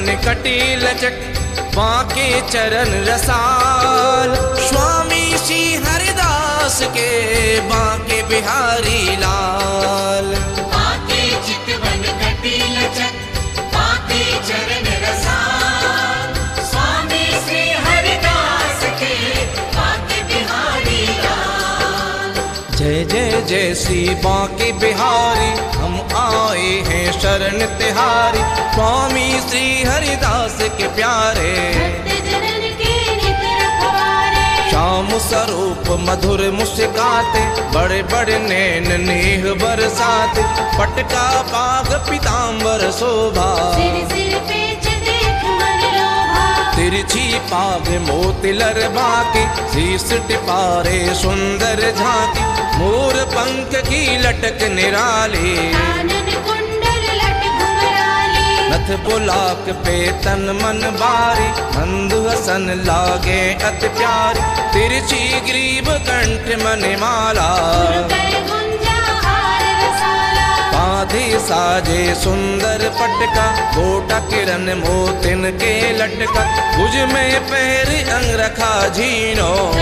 चितवन कटी लचक बांके चरण रसाल। स्वामी श्री हरिदास के बांके बिहारी लाल। बांके चितवन कटी लचक बांके चरण रसाल। स्वामी श्री हरिदास के बांके बिहारी लाल। जय जय जय श्री बांके बिहारी, हम आए हैं शरण तिहारी। स्वामी श्री हरिदास के प्यारे, भक्तजनन के नित रखवारे। श्याम स्वरूप मधुर मुस्काते, बड़े बड़े नैन नेह बरसाते। पटका पाग पीताम्बर शोभा, सिर सिर पे देख मन लोभा। तिरछी पाग मोती लरबाके, शीश टिपारे सुंदर झांकी। मोर पंख की लटक निराली, कानन कुंडल लट घुंघराली। नथ बुलाक पे तन मन बारी, मंद हसन लागे अति प्यारी। तिरछी ग्रीव कंठ मणिमाला, कर गुंजा हार रसाला। पाधी साजे सुंदर पटका, गोटा किरण मोतिन के लटका। भुज में पैर अंग रखा झीनो,